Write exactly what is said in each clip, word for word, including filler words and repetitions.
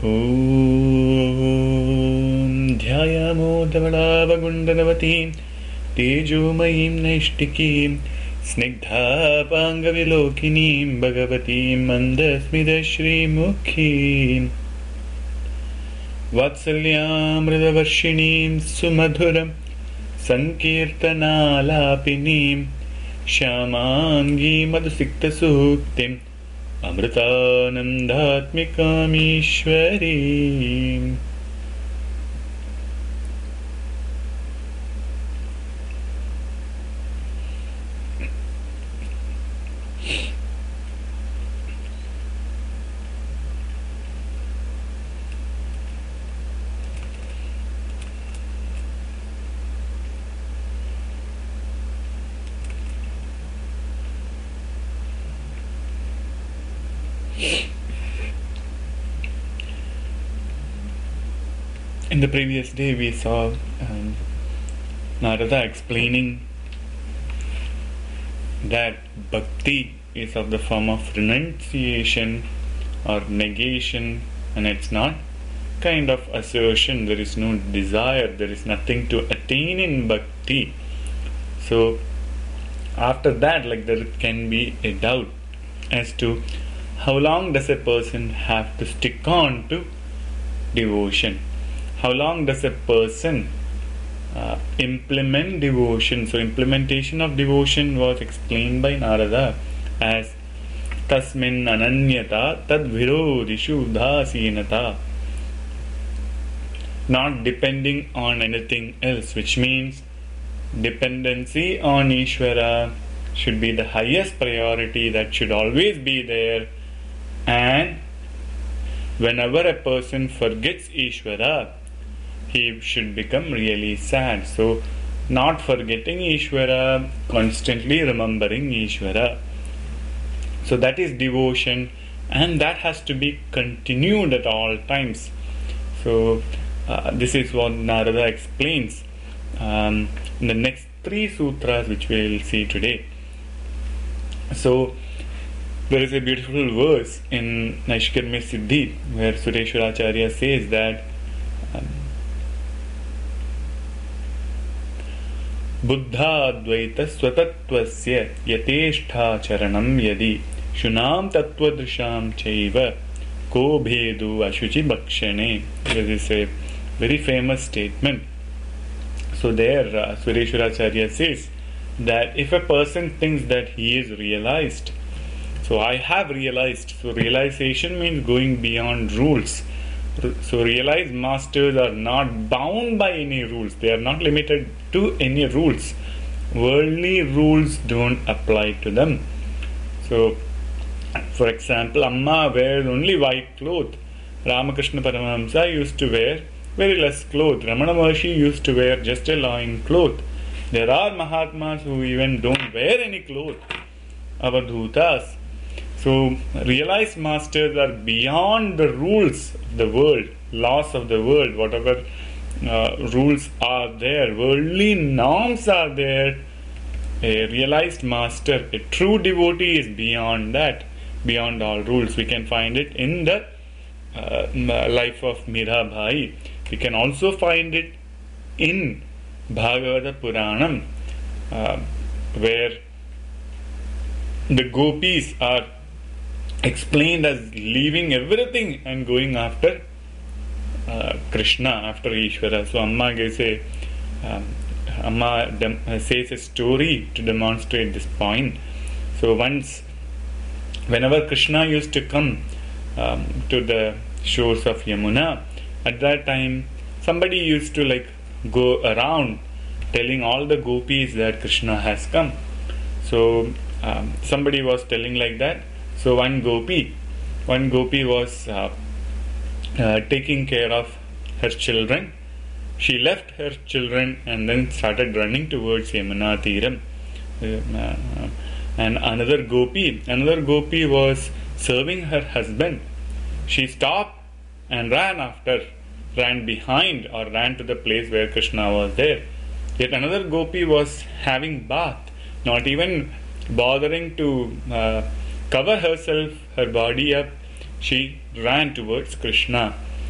Om Dhyayamo Dhavalavagundanavatim Tejomayim Naishtikim Snigdha Pangavilokinim Bhagavatim Mandasmida Shri Mukhim Vatsalyam Radavarshinim Sumadhuram Sankirtanalapinim Shyamangi Madhusikta Suktim Amritanandatmikam Ishwarim. In the previous day we saw um, Narada explaining that bhakti is of the form of renunciation or negation, and it's not kind of assertion. There is no desire, there is nothing to attain in bhakti. So after that, like, there can be a doubt as to how long does a person have to stick on to devotion. How long does a person uh, implement devotion? So implementation of devotion was explained by Narada as tasmin ananyata tad virodishu udhasinata, not depending on anything else, which means dependency on Ishvara should be the highest priority, that should always be there. And whenever a person forgets Ishvara, he should become really sad. So, not forgetting Ishvara, constantly remembering Ishvara. So that is devotion, and that has to be continued at all times. So uh, this is what Narada explains um, in the next three sutras which we will see today. So there is a beautiful verse in Naishkarmya Siddhi where Sureshwaracharya says that um, Buddha Advaita Swatattvasya Yateshtha Charanam Yadi Shunam Tattvadrisham Chaiva Ko Bhedu Ashuchi Bhakshane. This is a very famous statement. So there uh, Sureshwaracharya says that if a person thinks that he is realized, so I have realized, so realization means going beyond rules. So realized masters are not bound by any rules. They are not limited to any rules. Worldly rules don't apply to them. So, for example, Amma wears only white cloth. Ramakrishna Paramahamsa used to wear very less cloth. Ramana Maharshi used to wear just a loin cloth. There are Mahatmas who even don't wear any cloth. Avadhutas. So, realized masters are beyond the rules of the world, laws of the world, whatever uh, rules are there, worldly norms are there. A realized master, a true devotee is beyond that, beyond all rules. We can find it in the uh, life of Mirabai. We can also find it in Bhagavata Puranam, uh, where the gopis are explained as leaving everything and going after uh, Krishna, after Ishvara. So Amma gives a um, Amma dem- says a story to demonstrate this point. So once, whenever Krishna used to come um, to the shores of Yamuna, at that time somebody used to like go around telling all the gopis that Krishna has come. So um, somebody was telling like that. So one gopi, one gopi was uh, uh, taking care of her children. She left her children and then started running towards Yamuna Thiram. Uh, uh, and another gopi, another gopi was serving her husband. She stopped and ran after, ran behind or ran to the place where Krishna was there. Yet another gopi was having bath, not even bothering to uh, cover herself, her body up. She ran towards Krishna.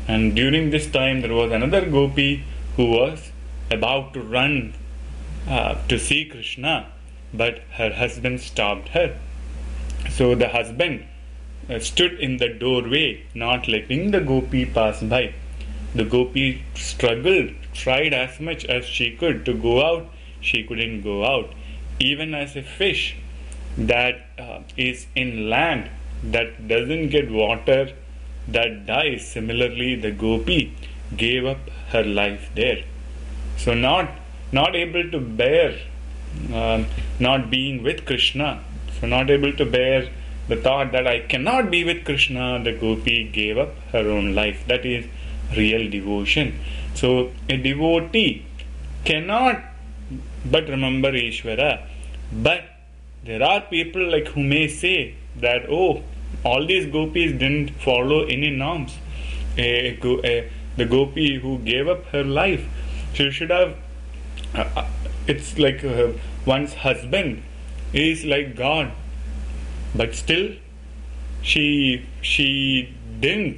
And during this time, there was another gopi who was about to run uh, to see Krishna, but her husband stopped her. So the husband uh, stood in the doorway, not letting the gopi pass by. The gopi struggled, tried as much as she could to go out. She couldn't go out. Even as a fish that uh, is in land, that doesn't get water, that dies, similarly the gopi gave up her life there. So not not able to bear um, not being with Krishna, so not able to bear the thought that I cannot be with Krishna, the gopi gave up her own life. That is real devotion. So a devotee cannot but remember Ishvara. But there are people like who may say that, oh, all these gopis didn't follow any norms. A, a, the gopi who gave up her life, she should have uh, it's like uh, one's husband is like God, but still she she didn't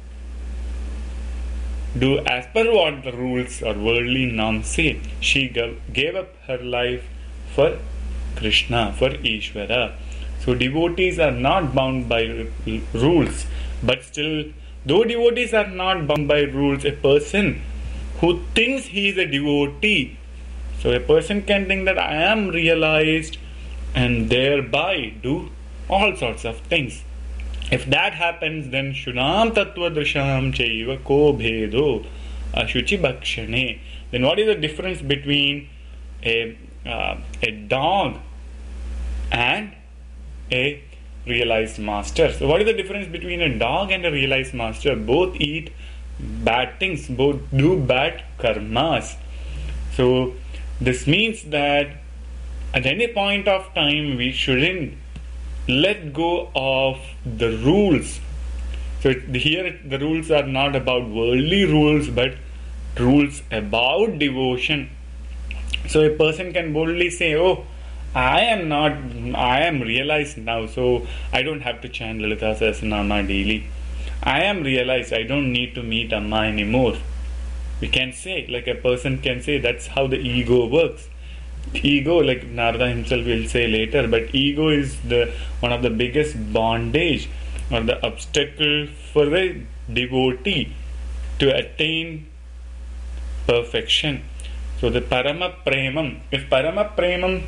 do as per what the rules or worldly norms say. She gave up her life for Krishna, for Ishvara. So devotees are not bound by rules, but still, though devotees are not bound by rules, a person who thinks he is a devotee, so a person can think that I am realized and thereby do all sorts of things. If that happens, then Shunam Tattva Drisham Chaiva Ko Bhedo Ashuchi Bhakshane. Then what is the difference between a, uh, a dog and a realized master? So what is the difference between a dog and a realized master? Both eat bad things, both do bad karmas. So this means that at any point of time we shouldn't let go of the rules. So here the rules are not about worldly rules, but rules about devotion. So a person can boldly say, oh, I am not, I am realized now, so I don't have to chant Lalita Sahasranama daily. I am realized, I don't need to meet Amma anymore. We can say, like a person can say, that's how the ego works. Ego, like Narada himself will say later, but ego is the one of the biggest bondage or the obstacle for a devotee to attain perfection. So the Parama Premam, if Parama Premam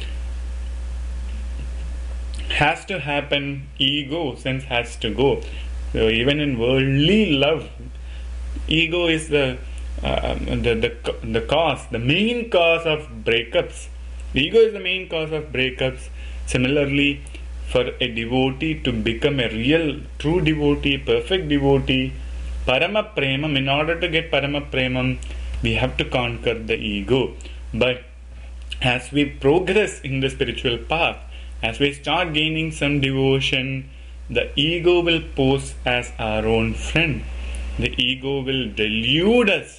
has to happen, ego sense has to go. So even in worldly love, ego is the uh, the, the the cause, the main cause of breakups. Ego is the main cause of breakups. Similarly, for a devotee to become a real, true devotee, perfect devotee, Parama Premam, in order to get Parama Premam, we have to conquer the ego. But as we progress in the spiritual path, as we start gaining some devotion, the ego will pose as our own friend. The ego will delude us,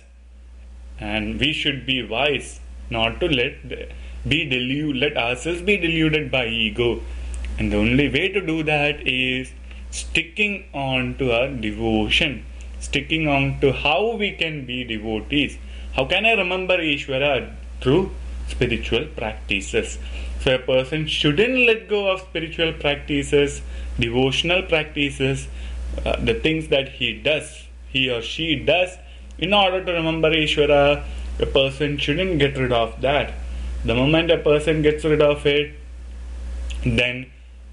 and we should be wise not to let the, be deluded, let ourselves be deluded by ego. And the only way to do that is sticking on to our devotion, sticking on to how we can be devotees. How can I remember Ishvara? Through spiritual practices. So a person shouldn't let go of spiritual practices, devotional practices, uh, the things that he does, he or she does, in order to remember Ishvara. A person shouldn't get rid of that. The moment a person gets rid of it, then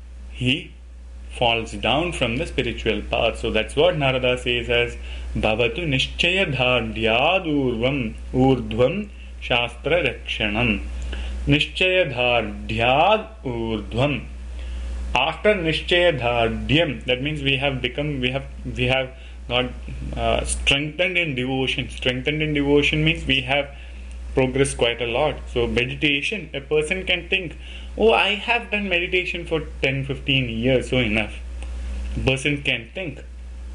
he falls down from the spiritual path. So that's what Narada says as Bhavatu Nishchaya Dhardhyad Urdhvam Shastra Rakshanam. Nishchaya Dhardhyad Urdhvam. After Nishchaya Dhardhyam, that means we have become, we have, we have got uh, strengthened in devotion. Strengthened in devotion means we have progressed quite a lot. So meditation, a person can think, oh, I have done meditation for ten to fifteen years, so enough. A person can think.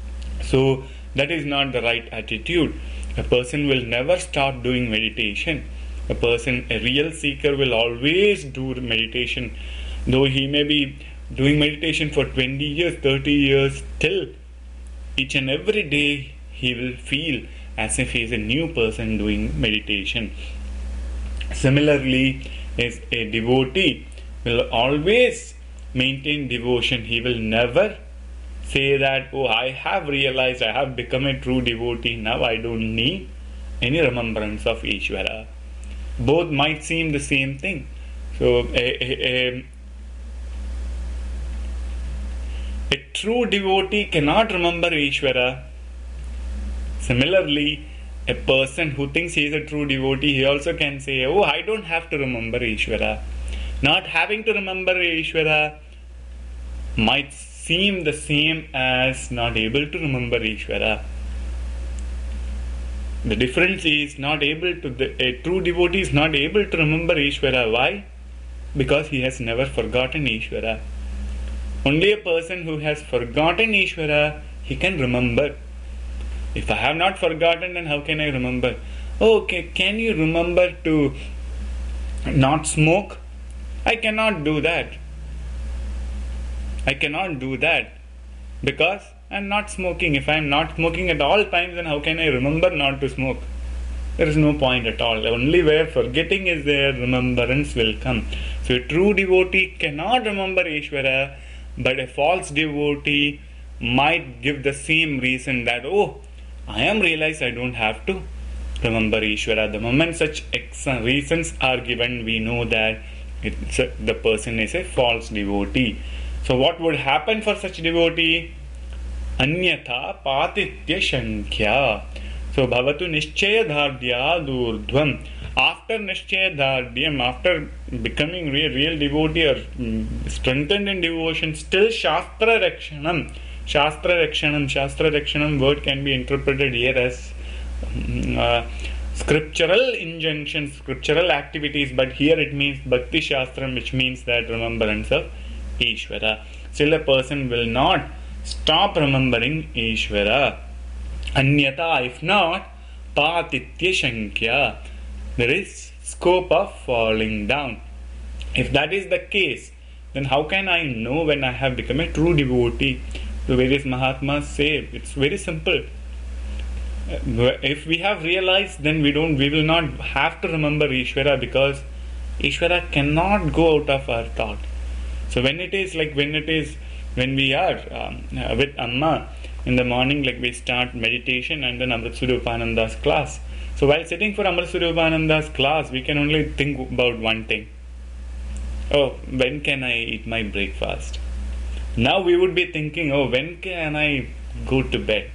So that is not the right attitude. A person will never stop doing meditation. A person, a real seeker, will always do meditation. Though he may be doing meditation for twenty years, thirty years, till each and every day he will feel as if he is a new person doing meditation. Similarly, as a devotee will always maintain devotion. He will never say that, oh, I have realized, I have become a true devotee, now I don't need any remembrance of Ishvara. Both might seem the same thing. So, a, a, a, a true devotee cannot remember Ishvara. Similarly, a person who thinks he is a true devotee, he also can say, oh, I don't have to remember Ishvara. Not having to remember Ishvara might seem the same as not able to remember Ishvara. The difference is not able to, the, a true devotee is not able to remember Ishvara. Why? Because he has never forgotten Ishvara. Only a person who has forgotten Ishvara, he can remember. If I have not forgotten, then how can I remember? Oh, okay, can you remember to not smoke? I cannot do that. I cannot do that because I am not smoking. If I am not smoking at all times, then how can I remember not to smoke? There is no point at all. Only where forgetting is there, remembrance will come. So a true devotee cannot remember Ishvara, but a false devotee might give the same reason that, oh, I am realized I don't have to remember Ishvara. The moment such ex- reasons are given, we know that it's a, the person is a false devotee. So what would happen for such devotee? Anyatha patitya shankhya. So bhavatu nishchaya dhardya durdhvam. After nishchaya dhardhyam, after becoming real, real devotee or mm, strengthened in devotion, still shastra rakshanam. Shastra rakshanam. Shastra rakshanam word can be interpreted here as uh, scriptural injunctions, scriptural activities, but here it means bhakti shastram, which means that remembrance of Ishvara. Still a person will not stop remembering Ishvara. Anyata, if not, patitya shankhya. There is scope of falling down. If that is the case, then how can I know when I have become a true devotee? The various Mahatmas say it's very simple. If we have realized, then we don't, we will not have to remember Ishvara, because Ishvara cannot go out of our thought. So when it is like when it is when we are um, uh, with Amma in the morning, like we start meditation and then Amrit Swarupananda's class. So while sitting for Amrit Swarupananda's class, we can only think about one thing. Oh, when can I eat my breakfast? Now we would be thinking, oh, when can I go to bed?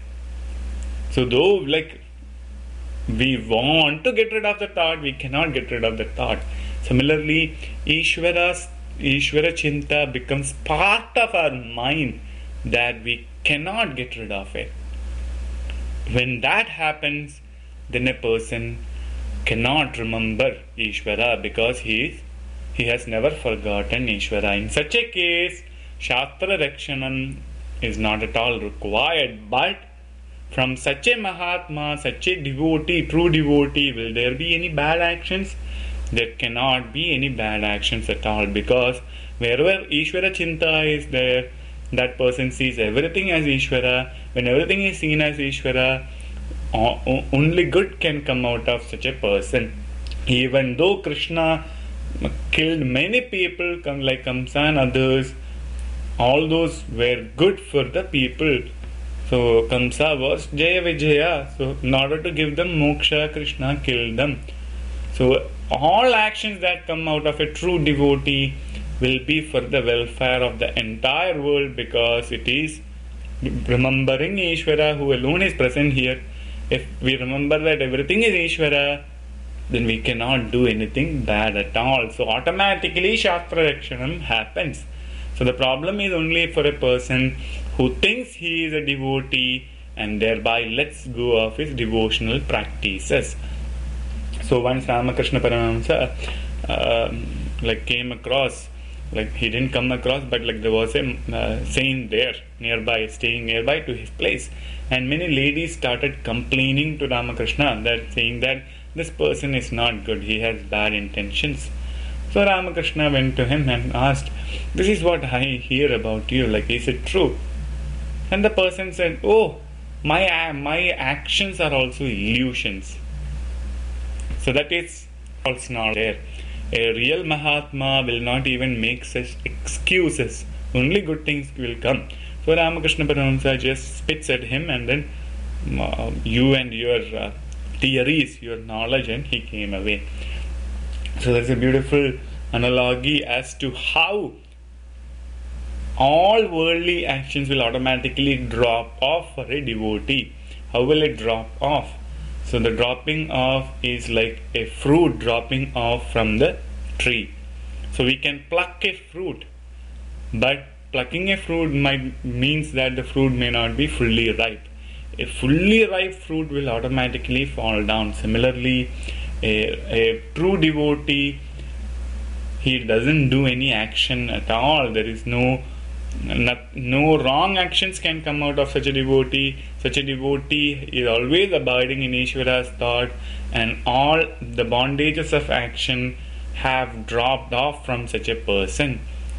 So though like we want to get rid of the thought, we cannot get rid of the thought. Similarly, Ishvara's Ishvara Chinta becomes part of our mind that we cannot get rid of it. When that happens, then a person cannot remember Ishvara because he is, he has never forgotten Ishvara. In such a case, Shastra Rakshanam is not at all required, but from such a Mahatma, such a devotee, true devotee, will there be any bad actions? There cannot be any bad actions at all, because wherever Ishvara Chinta is there, that person sees everything as Ishvara. When everything is seen as Ishvara, only good can come out of such a person. Even though Krishna killed many people, like Kamsa and others, all those were good for the people. So Kamsa was Jaya Vijaya. So in order to give them moksha, Krishna killed them. So all actions that come out of a true devotee will be for the welfare of the entire world, because it is remembering Ishvara who alone is present here. If we remember that everything is Ishvara, then we cannot do anything bad at all. So automatically Shastra Rakshanam happens. So the problem is only for a person who thinks he is a devotee and thereby lets go of his devotional practices. So once Ramakrishna Paramahamsa uh, like came across, like he didn't come across, but like there was a uh, saint there nearby, staying nearby to his place, and many ladies started complaining to Ramakrishna, that saying that this person is not good, he has bad intentions. So Ramakrishna went to him and asked, this is what I hear about you, like, is it true? And the person said, oh, my my actions are also illusions. So that is also not there. A real Mahatma will not even make such excuses. Only good things will come. So Ramakrishna Paramahamsa just spits at him, and then uh, you and your uh, theories, your knowledge, and he came away. So there's a beautiful analogy as to how all worldly actions will automatically drop off for a devotee. How will it drop off? So the dropping off is like a fruit dropping off from the tree. So we can pluck a fruit, but plucking a fruit might means that the fruit may not be fully ripe. A fully ripe fruit will automatically fall down. Similarly, a, a true devotee, he doesn't do any action at all. There is no No, no wrong actions can come out of such a devotee. Such a devotee is always abiding in Ishvara's thought, and all the bondages of action have dropped off from such a person,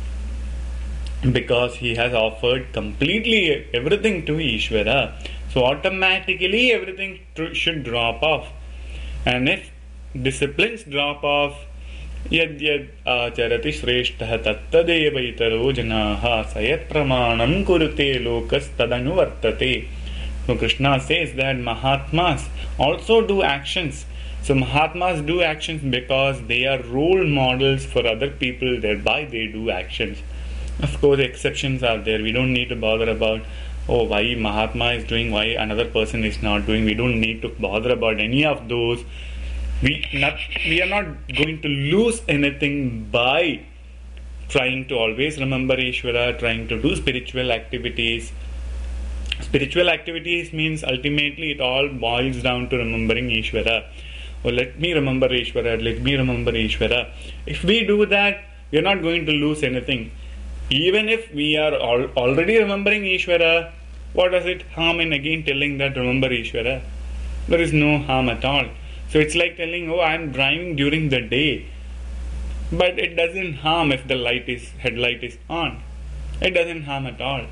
because he has offered completely everything to Ishvara. So automatically everything tr- should drop off. And if disciplines drop off, यद् यद् आचरति श्रेष्ठः तत्तदेव इतरो जनाः स यत् प्रमाणं कुरुते लोकस्तदनुवर्तते. So Krishna says that Mahatmas also do actions. So Mahatmas do actions because they are role models for other people, thereby they do actions. Of course, exceptions are there. We don't need to bother about, oh, why Mahatma is doing, why another person is not doing. We don't need to bother about any of those. We not we are not going to lose anything by trying to always remember Ishvara, trying to do spiritual activities. Spiritual activities means ultimately it all boils down to remembering Ishvara. Oh, let me remember Ishvara, let me remember Ishvara. If we do that, we are not going to lose anything. Even if we are al- already remembering Ishvara, what does it harm in again telling that remember Ishvara? There is no harm at all. So it's like telling, oh, I am driving during the day, but it doesn't harm if the light is headlight is on. It doesn't harm at all.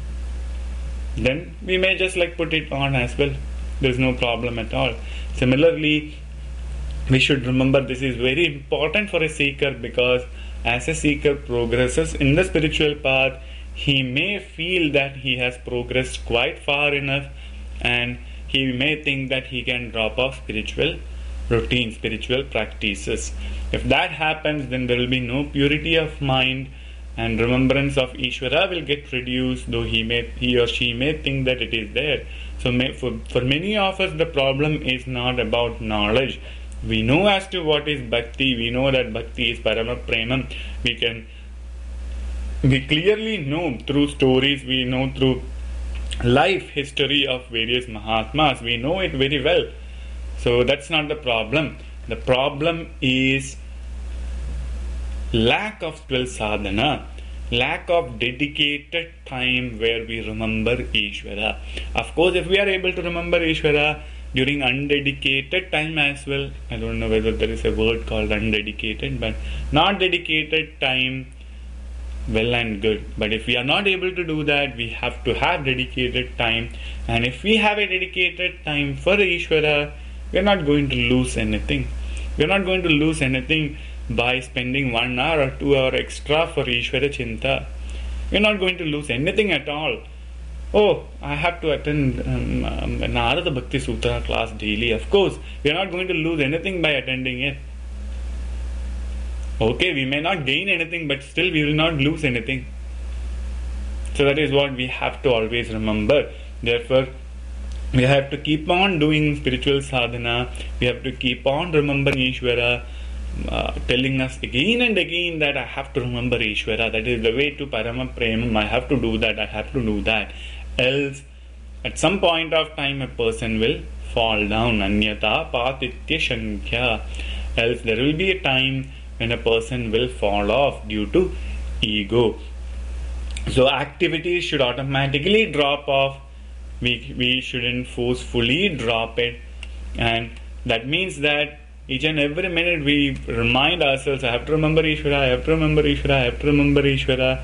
Then we may just like put it on as well. There's no problem at all. Similarly, we should remember this is very important for a seeker, because as a seeker progresses in the spiritual path, he may feel that he has progressed quite far enough, and he may think that he can drop off spiritual routine, spiritual practices. If that happens, then there will be no purity of mind, and remembrance of Ishvara will get reduced, though he may he or she may think that it is there. So may, for, for many of us, the problem is not about knowledge. We know as to what is bhakti. We know that bhakti is parama premam. We can we clearly know through stories, we know through life history of various Mahatmas, we know it very well. So that's not the problem. The problem is lack of twelve sadhana, lack of dedicated time where we remember Ishvara. Of course, if we are able to remember Ishvara during undedicated time as well, I don't know whether there is a word called undedicated, but not dedicated time, well and good. But if we are not able to do that, we have to have dedicated time. And if we have a dedicated time for Ishvara, we are not going to lose anything. We are not going to lose anything by spending one hour or two hour extra for Ishvara Chinta. We are not going to lose anything at all. Oh, I have to attend um, um, Narada Bhakti Sutra class daily. Of course, we are not going to lose anything by attending it. Okay, we may not gain anything, but still we will not lose anything. So that is what we have to always remember. Therefore, we have to keep on doing spiritual sadhana. We have to keep on remembering Ishvara, uh, telling us again and again that I have to remember Ishvara. That is the way to Parama Premam. I have to do that. I have to do that. Else, at some point of time, a person will fall down. Anyata patitya shankhya. Else, there will be a time when a person will fall off due to ego. So activities should automatically drop off. We, we shouldn't forcefully drop it. And that means that each and every minute we remind ourselves, I have to remember Ishvara, I have to remember Ishvara, I have to remember Ishvara.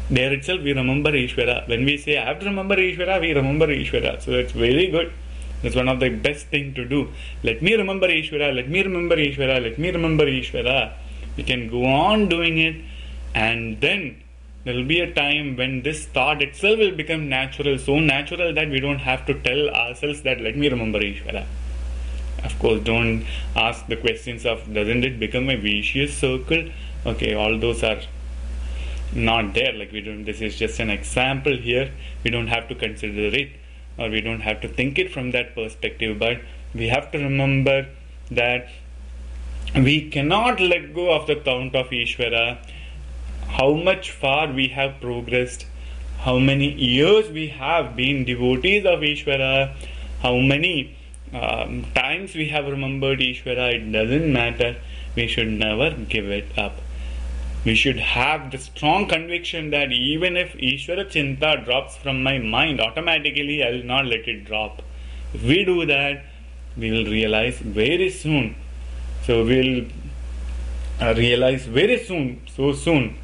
There itself we remember Ishvara. When we say I have to remember Ishvara, we remember Ishvara. So it's very good. That's one of the best thing to do. Let me remember Ishvara, let me remember Ishvara, let me remember Ishvara. We can go on doing it, and then there will be a time when this thought itself will become natural, so natural that we don't have to tell ourselves that let me remember Ishvara. Of course, don't ask the questions of doesn't it become a vicious circle? Okay, all those are not there. Like we don't. This is just an example here. We don't have to consider it, or we don't have to think it from that perspective. But we have to remember that we cannot let go of the count of Ishvara. How much far we have progressed, how many years we have been devotees of Ishvara, how many um, times we have remembered Ishvara, it doesn't matter. We should never give it up. We should have the strong conviction that even if Ishvara Chinta drops from my mind, automatically I will not let it drop. If we do that, we will realize very soon. So we will uh, realize very soon, so soon.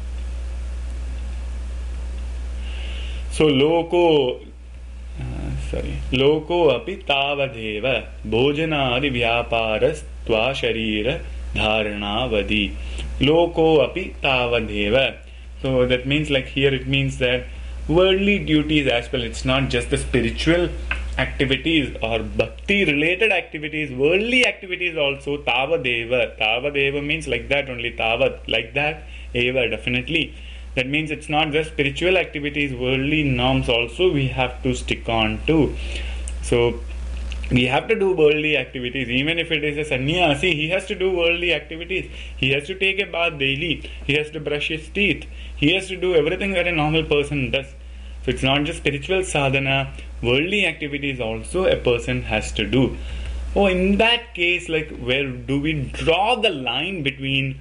So loko, uh, sorry, loko api tavadeva bhojanadi vyaparas tva sharira dharanavadi. Loko api tavadeva. So that means, like here it means that worldly duties as well. It's not just the spiritual activities or bhakti related activities, worldly activities also. Tavadeva. Tavadeva means like that only. Tavad, like that. Eva, definitely. That means it's not just spiritual activities, worldly norms also we have to stick on to. So we have to do worldly activities. Even if it is a sannyasi, he has to do worldly activities. He has to take a bath daily. He has to brush his teeth. He has to do everything that a normal person does. So it's not just spiritual sadhana, worldly activities also a person has to do. Oh, in that case, like where do we draw the line between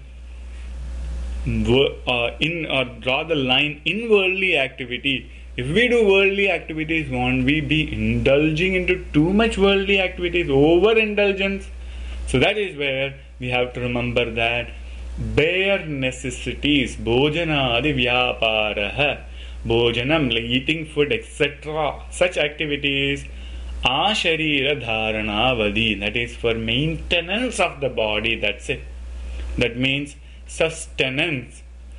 Uh, in or draw the line in worldly activity? If we do worldly activities, won't we be indulging into too much worldly activities, overindulgence? So that is where we have to remember that bare necessities, bhojana adi vyaparaha, bhojanam, like eating food, et cetera, such activities, asharira dharanavadi, that is for maintenance of the body. That's it. That means sustenance.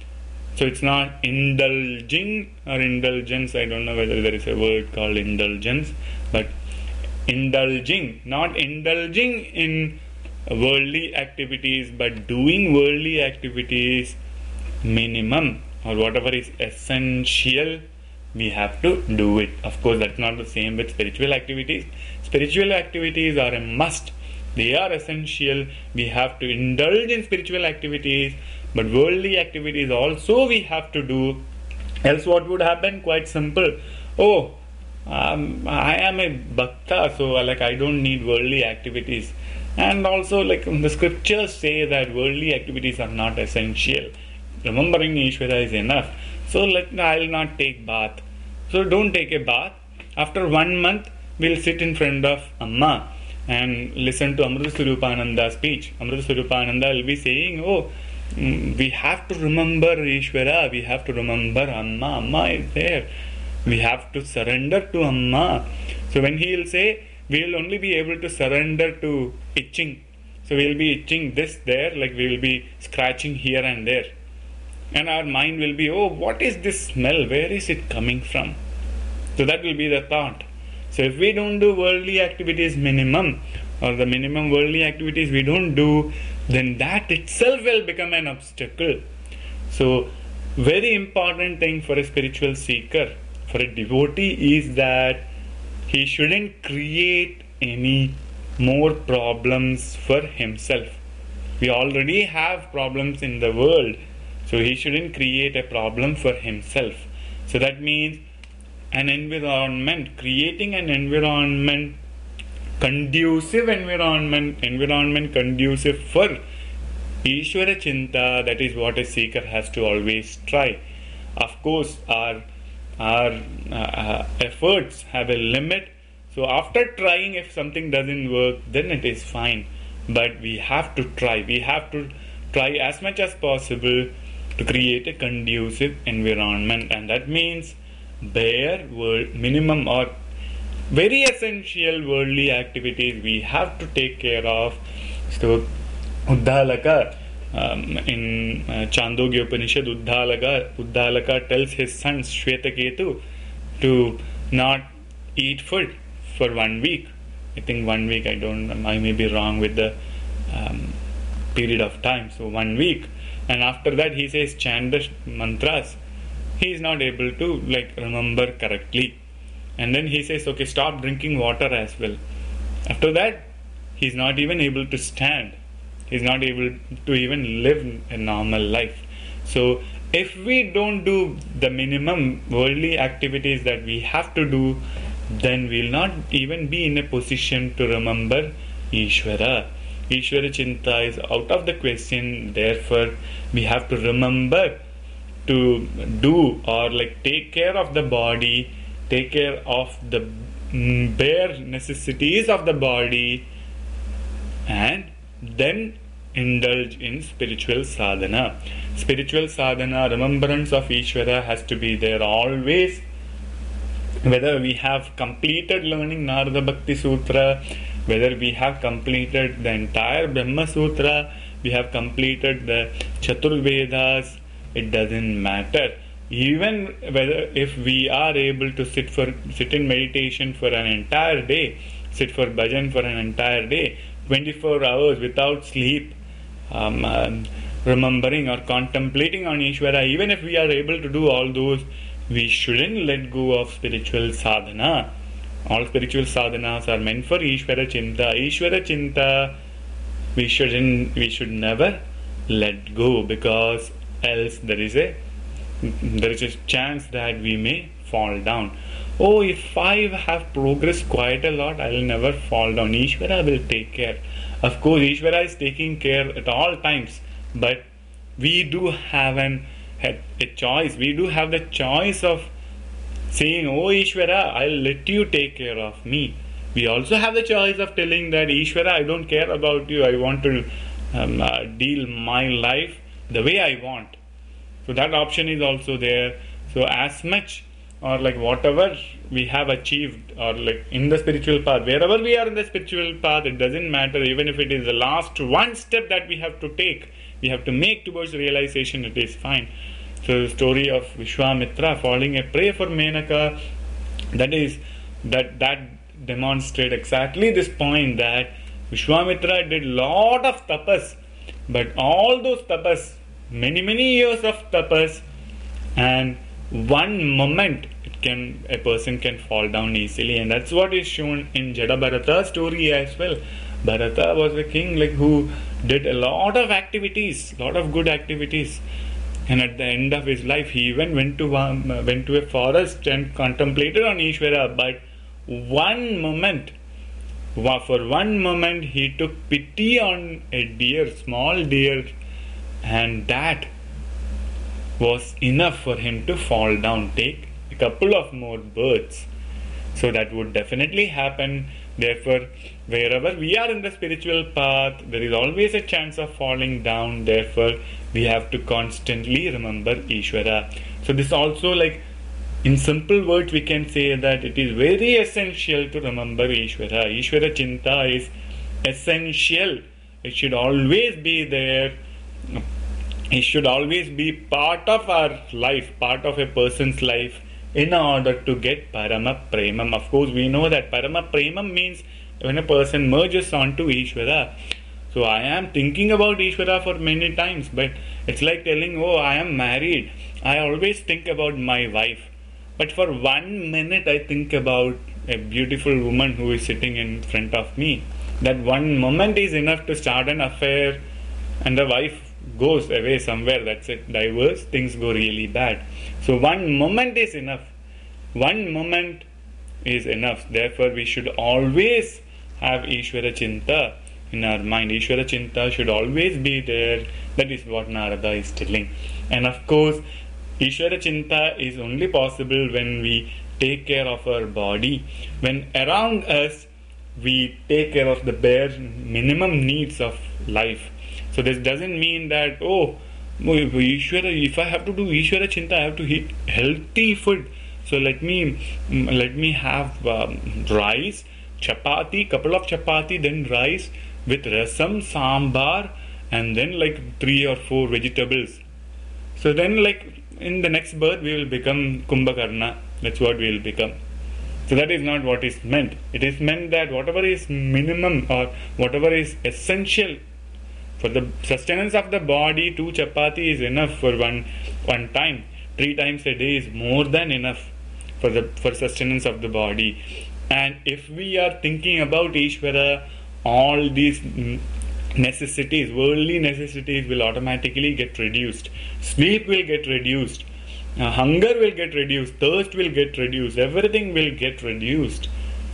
So it's not indulging or indulgence. I don't know whether there is a word called indulgence, but indulging, not indulging in worldly activities, but doing worldly activities minimum, or whatever is essential, we have to do it. Of course, that's not the same with spiritual activities. Spiritual activities are a must. They are essential. We have to indulge in spiritual activities, but worldly activities also we have to do. Else what would happen? Quite simple. Oh, um, I am a bhakta, so like I don't need worldly activities. And also, like the scriptures say that worldly activities are not essential. Remembering Ishvara is enough. So like I'll not take bath. So don't take a bath. After one month, we'll sit in front of Amma and listen to Amrita Swarupananda's speech. Amrita Swarupananda will be saying, oh, mm, we have to remember Ishvara, we have to remember Amma, Amma is there. We have to surrender to Amma. So when he will say, we will only be able to surrender to itching. So we will be itching this there, like we will be scratching here and there. And our mind will be, oh, what is this smell? Where is it coming from? So that will be the thought. So if we don't do worldly activities minimum, or the minimum worldly activities we don't do, then that itself will become an obstacle. So very important thing for a spiritual seeker, for a devotee, is that he shouldn't create any more problems for himself. We already have problems in the world, so he shouldn't create a problem for himself. So that means an environment, creating an environment, conducive environment, environment conducive for Ishvara Chinta. That is what a seeker has to always try. Of course, our our uh, efforts have a limit. So after trying, if something doesn't work, then it is fine. But we have to try. We have to try as much as possible to create a conducive environment, and that means bare world minimum or very essential worldly activities we have to take care of. So Uddalaka, um, in uh, Chandogya Upanishad, Uddalaka, Uddalaka tells his son Shvetaketu to not eat food for one week. I think one week, I don't, I may be wrong with the um, period of time. So one week. And after that he says chant the mantras. He is not able to like remember correctly. And then he says, okay, stop drinking water as well. After that, he is not even able to stand. He is not able to even live a normal life. So if we don't do the minimum worldly activities that we have to do, then we will not even be in a position to remember Ishvara. Ishvara Chinta is out of the question. Therefore, we have to remember to do or like take care of the body, take care of the bare necessities of the body, and then indulge in spiritual sadhana. Spiritual sadhana, remembrance of Ishvara has to be there always. Whether we have completed learning Narada Bhakti Sutra, whether we have completed the entire Brahma Sutra, we have completed the Chatur Vedas, it doesn't matter. Even whether if we are able to sit for sit in meditation for an entire day, sit for bhajan for an entire day, twenty-four hours without sleep, um, um, remembering or contemplating on Ishvara, even if we are able to do all those, we shouldn't let go of spiritual sadhana. All spiritual sadhanas are meant for Ishvara Chinta. Ishvara Chinta, we shouldn't, we should never let go, because else there is a there is a chance that we may fall down. Oh, if I have progressed quite a lot, I will never fall down. Ishvara will take care. Of course, Ishvara is taking care at all times, but we do have an a choice. We do have the choice of saying, oh Ishvara, I'll let you take care of me. We also have the choice of telling that Ishvara, I don't care about you. I want to um, uh, deal my life the way I want. So that option is also there. So as much or like whatever we have achieved or like in the spiritual path, wherever we are in the spiritual path, it doesn't matter. Even if it is the last one step that we have to take, we have to make towards realization, it is fine. So the story of Vishwamitra falling a prey for Menaka, that is that that demonstrates exactly this point, that Vishwamitra did lot of tapas, but all those tapas, many many years of tapas, and one moment it can a person can fall down easily, and that's what is shown in Jada Bharata story as well. Bharata was a king like who did a lot of activities, lot of good activities, and at the end of his life he even went to um, went to a forest and contemplated on Ishvara. But one moment, for one moment, he took pity on a deer, small deer, and that was enough for him to fall down, take a couple of more birds. So that would definitely happen. Therefore, wherever we are in the spiritual path, there is always a chance of falling down. Therefore, we have to constantly remember Ishvara. So this also, like in simple words, we can say that it is very essential to remember Ishvara. Ishvara Chinta is essential. It should always be there. It should always be part of our life, part of a person's life, in order to get Parama Premam. Of course, we know that Parama Premam means when a person merges onto Ishvara. So I am thinking about Ishvara for many times, but it's like telling, oh, I am married. I always think about my wife. But for one minute, I think about a beautiful woman who is sitting in front of me. That one moment is enough to start an affair, and the wife goes away somewhere, that's it, divorce, things go really bad. So one moment is enough. One moment is enough. Therefore, we should always have Ishvara Chinta in our mind. Ishvara Chinta should always be there. That is what Narada is telling. And of course, Ishvara Chinta is only possible when we take care of our body. When around us, we take care of the bare minimum needs of life. So this doesn't mean that, oh, Ishvara, if I have to do Ishvara Chinta, I have to eat healthy food. So let me let me have um, rice, chapati, couple of chapati, then rice with rasam, sambar, and then like three or four vegetables. So then, like in the next birth, we will become Kumbhakarna. That's what we will become. So that is not what is meant. It is meant that whatever is minimum or whatever is essential for the sustenance of the body, two chapati is enough for one one time. Three times a day is more than enough for the for sustenance of the body. And if we are thinking about Ishvara, all these necessities, worldly necessities will automatically get reduced. Sleep will get reduced. Uh, hunger will get reduced. Thirst will get reduced. Everything will get reduced.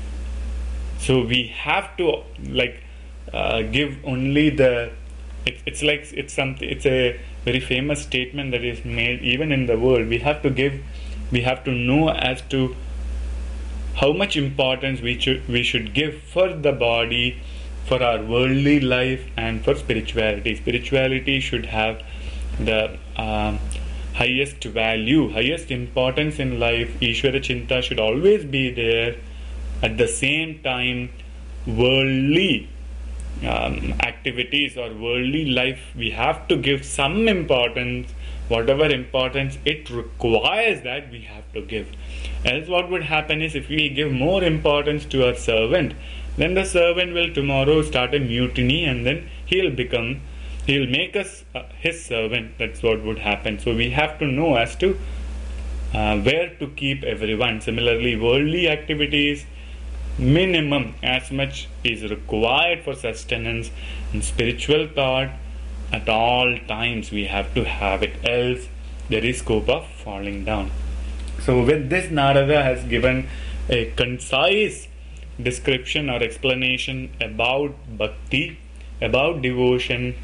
So we have to like uh, give only the. It, it's like it's something. It's a very famous statement that is made even in the world. We have to give. We have to know as to how much importance we should we should give for the body, for our worldly life, and for spirituality. Spirituality should have the um, highest value, highest importance in life. Ishvara Chinta should always be there. At the same time, worldly um, activities or worldly life, we have to give some importance. Whatever importance it requires, that we have to give. Else what would happen is, if we give more importance to our servant, then the servant will tomorrow start a mutiny, and then he'll become, he'll make us uh, his servant. That's what would happen. So we have to know as to uh, where to keep everyone. Similarly, worldly activities, minimum as much is required for sustenance, and spiritual thought at all times we have to have it, else there is scope of falling down. So with this, Narada has given a concise description or explanation about bhakti, about devotion.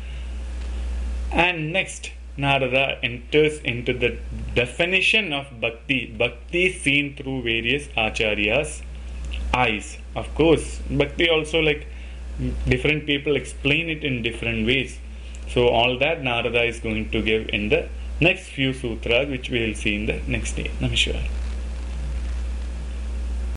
And next, Narada enters into the definition of bhakti. Bhakti seen through various acharyas' eyes. Of course, bhakti also, like, different people explain it in different ways. So all that Narada is going to give in the next few sutras, which we will see in the next day. Namaskar.